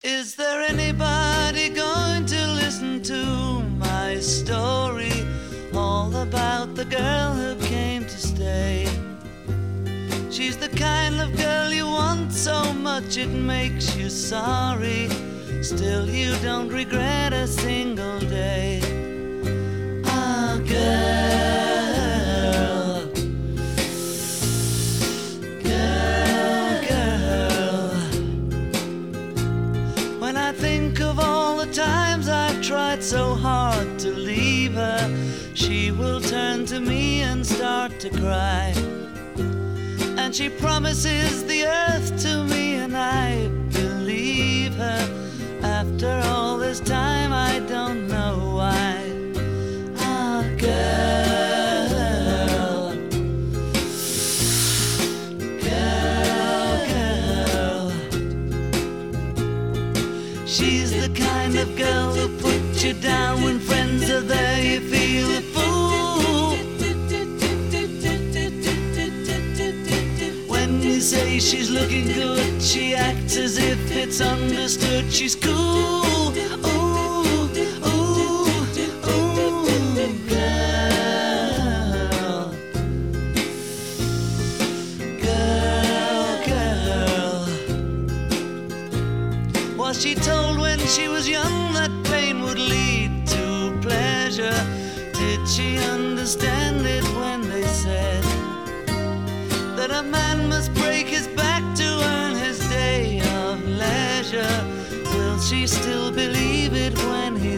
Is there anybody going to listen to my story? All about the girl who came to stay. She's the kind of girl you want so much it makes you sorry. Still you don't regret a single day. Ah, girl, girl, girl. When I think of all the times I've tried so hard to leave her, she will turn to me and start to cry. And she promises the earth to me, and I believe her. After all this time, I don't know why. Ah, girl, girl, girl. She's the kind of girl who puts you down when friends are there. You feel a fool. When you say she's looking good, she acts as if it's understood. She's cool. Ooh, ooh, ooh, girl, girl, girl. Was she told when she was young that pain would lead to pleasure? Did she understand it when they said that a man must break his back to earn his day of leisure? Will she still believe it when he